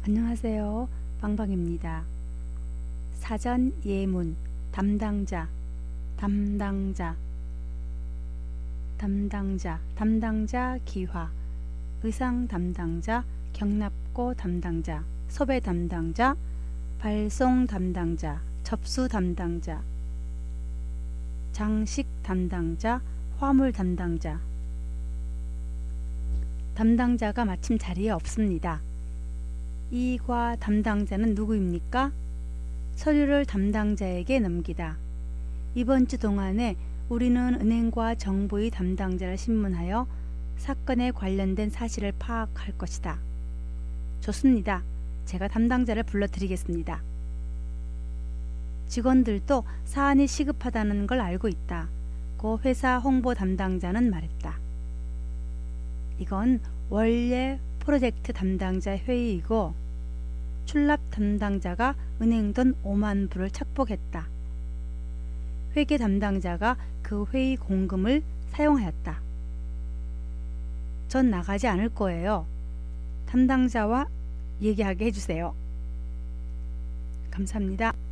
안녕하세요. 방방입니다. 사전 예문 담당자 기화 의상 담당자 경납고 담당자 섭외 담당자 발송 담당자 접수 담당자 장식 담당자 화물 담당자가 마침 자리에 없습니다. 이과 담당자는 누구입니까? 서류를 담당자에게 넘기다. 이번 주 동안에 우리는 은행과 정부의 담당자를 신문하여 사건에 관련된 사실을 파악할 것이다. 좋습니다. 제가 담당자를 불러드리겠습니다. 직원들도 사안이 시급하다는 걸 알고 있다. 고 회사 홍보 담당자는 말했다. 이건 원래 프로젝트 담당자 회의이고 출납 담당자가 은행 돈 5만 불을 착복했다. 회계 담당자가 그 회의 공금을 사용하였다. 전 나가지 않을 거예요. 담당자와 얘기하게 해주세요. 감사합니다.